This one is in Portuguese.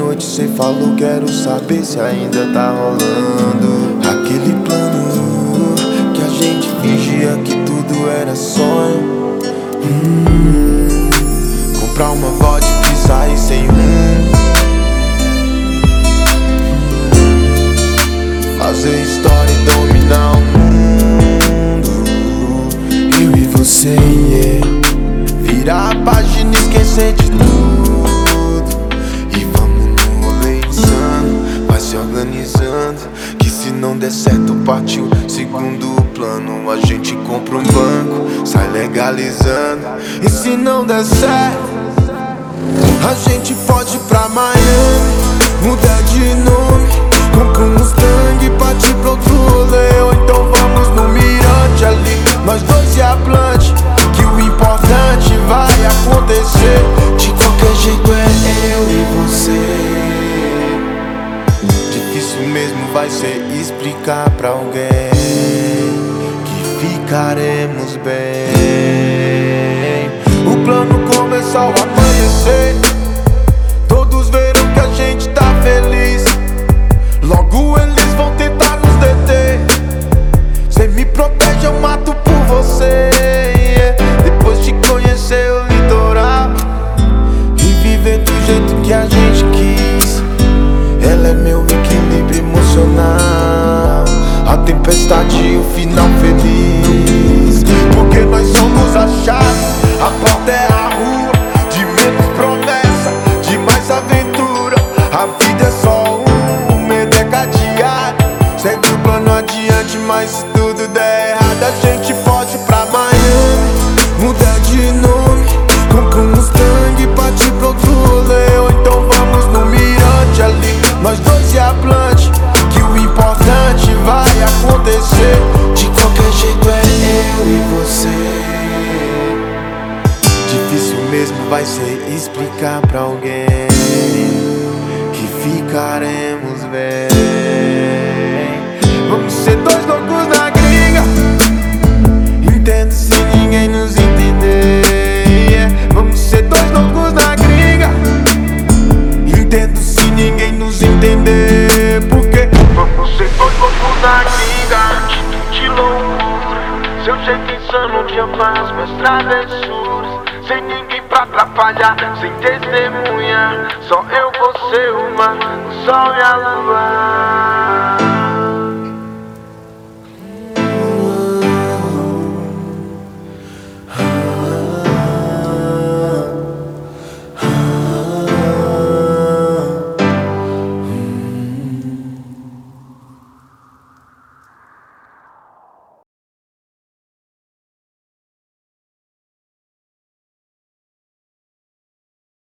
noite cê falou, quero saber se ainda tá rolando aquele plano que a gente fingia que tudo era sonho. Comprar uma vodka e sair sem rumo, fazer história e dominar o mundo. Eu e você, yeah. Virar a página e esquecer de tudo. E vamos no rolê insano, vai se organizando, que se não der certo partiu segundo plano. A gente compra um banco, sai legalizando. E se não der certo, a gente pode ir pra Miami, mudar de nome, compra um Mustang e partir pra outro rolê. Ou então vamos no mirante ali, nós dois e a Plant, que o importante vai acontecer. De qualquer jeito é eu e você. Difícil mesmo vai ser explicar pra alguém que ficaremos bem. O plano começou ao amanhecer, todos verão que a gente tá feliz. Logo eles vão tentar nos deter. Cê me protege, eu mato por você, yeah. Depois de conhecer o litoral e viver do jeito que a gente quis, ela é meu equilíbrio emocional, a tempestade e o final feliz. Porque nós somos a chave, a porta é a rua, de menos promessa, de mais aventura. A vida é só um medo é cadeado, segue o plano adiante, mas se tudo der errado, a gente pode ir pra Miami, mudar de nome, compra um Mustang e partir pra outro rolê. Ou então vamos no mirante ali, nós dois e a Plant, que o importante vai acontecer. De qualquer jeito é eu e você. Difícil mesmo vai ser explicar pra alguém que ficaremos bem. Vamos ser dois loucos na gringa, entendo se ninguém nos entender, yeah. Vamos ser dois loucos na gringa, entendo se ninguém nos entender. Porque vamos ser dois loucos na gringa, atitude loucura, seu jeito insano de amar as minhas travessuras. Sem ninguém pra atrapalhar, sem testemunha, só eu, você, o mar, o sol e a lua.